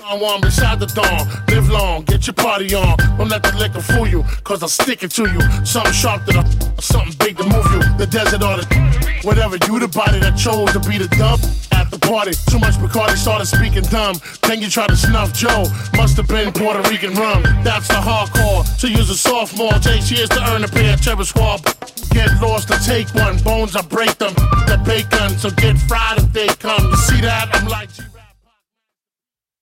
I want beside the dawn. Live long, get your party on. Don't let the liquor fool you, cause I'll stick it to you. Something sharp to the, something big to move you. The desert or the, whatever, you the body that chose to be the dump at the party. Too much Bacardi started speaking dumb. Then you try to snuff Joe. Must have been Puerto Rican rum. That's the hardcore. To use a sophomore, takes years to earn a pair of Trevor Squab. Get lost to take one. Bones, I break them. The bacon, so get fried if they come. You see that? I'm like...